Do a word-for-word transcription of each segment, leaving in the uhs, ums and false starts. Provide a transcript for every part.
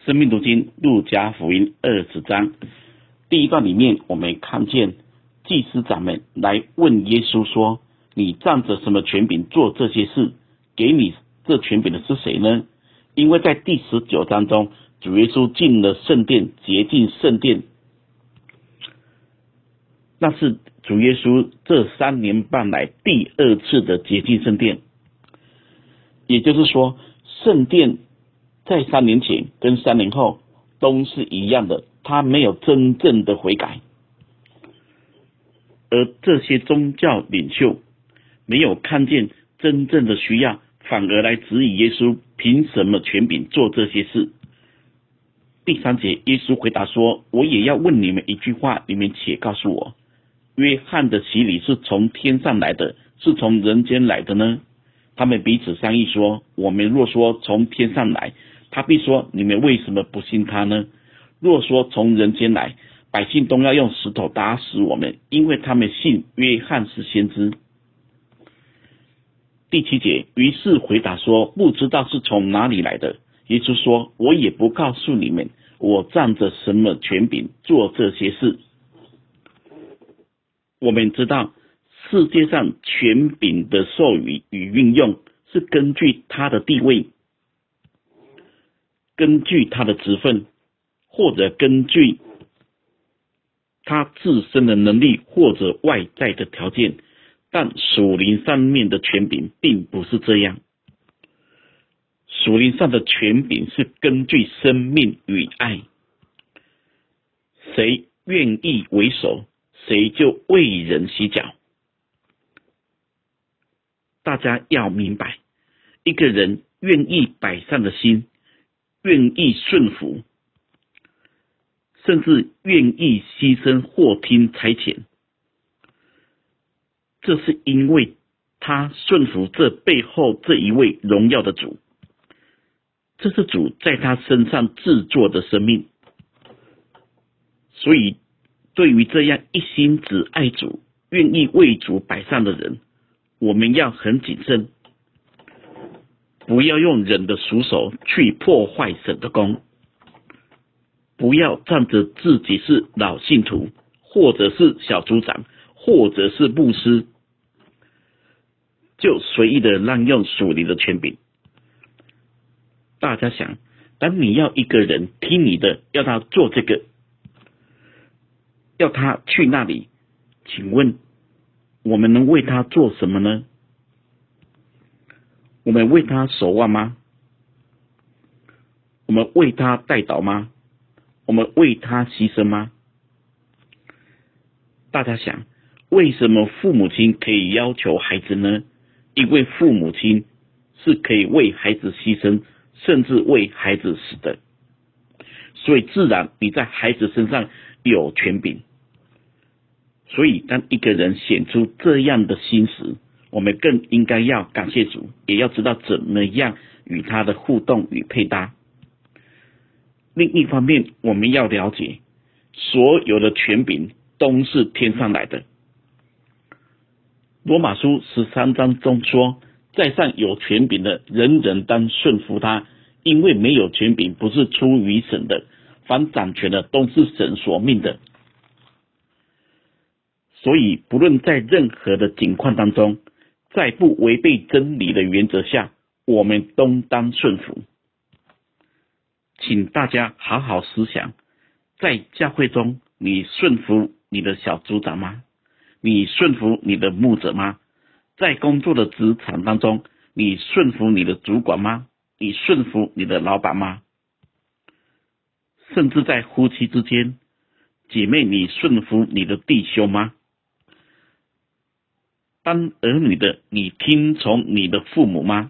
生命读经路加福音二十章第一段里面，我们看见祭司长们来问耶稣说，你仗着什么权柄做这些事？给你这权柄的是谁呢？因为在第十九章中，主耶稣进了圣殿，洁净圣殿，那是主耶稣这三年半来第二次的洁净圣殿。也就是说，圣殿在三年前跟三年后都是一样的，他没有真正的悔改。而这些宗教领袖没有看见真正的需要，反而来质疑耶稣凭什么权柄做这些事。第三节，耶稣回答说，我也要问你们一句话，你们且告诉我，约翰的洗礼是从天上来的，是从人间来的呢？他们彼此商议说，我们若说从天上来，他必说，你们为什么不信他呢？若说从人间来，百姓都要用石头打死我们，因为他们信约翰是先知。第七节，于是回答说，不知道是从哪里来的。耶稣说，我也不告诉你们，我仗着什么权柄做这些事。我们知道世界上权柄的授予与运用是根据他的地位，根据他的职分，或者根据他自身的能力，或者外在的条件。但属灵上面的权柄并不是这样，属灵上的权柄是根据生命与爱，谁愿意为首，谁就为人洗脚。大家要明白，一个人愿意摆上的心，愿意顺服，甚至愿意牺牲或听差遣，这是因为他顺服这背后这一位荣耀的主，这是主在他身上制作的生命。所以对于这样一心只爱主，愿意为主摆上的人，我们要很谨慎，不要用人的俗手去破坏神的工，不要仗着自己是老信徒，或者是小组长，或者是牧师，就随意的滥用属灵的权柄。大家想，当你要一个人听你的，要他做这个，要他去那里，请问我们能为他做什么呢？我们为他守望吗？我们为他代祷吗？我们为他牺牲吗？大家想，为什么父母亲可以要求孩子呢？因为父母亲是可以为孩子牺牲，甚至为孩子死的，所以自然你在孩子身上有权柄。所以当一个人显出这样的心时，我们更应该要感谢主，也要知道怎么样与他的互动与配搭。另一方面，我们要了解，所有的权柄都是天上来的。罗马书十三章中说，在上有权柄的，人人当顺服他，因为没有权柄不是出于神的，凡掌权的都是神所命的。所以不论在任何的境况当中，在不违背真理的原则下，我们都当顺服。请大家好好思想，在教会中，你顺服你的小组长吗？你顺服你的牧者吗？在工作的职场当中，你顺服你的主管吗？你顺服你的老板吗？甚至在夫妻之间，姐妹，你顺服你的弟兄吗？当儿女的，你听从你的父母吗？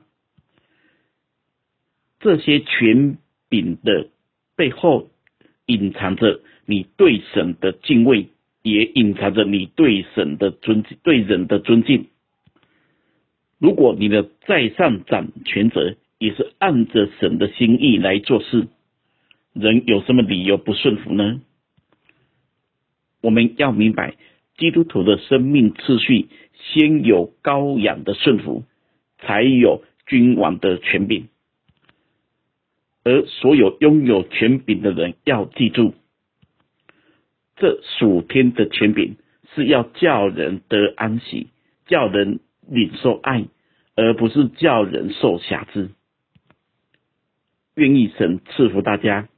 这些权柄的背后隐藏着你对神的敬畏，也隐藏着你对神的尊敬，对人的尊敬。如果你的在上掌权者也是按着神的心意来做事，人有什么理由不顺服呢？我们要明白，基督徒的生命次序，先有羔羊的顺服，才有君王的权柄。 而所有拥有权柄的人要记住，这属天的权柄是要叫人得安息，叫人领受爱，而不是叫人受辖制。愿意神赐福大家。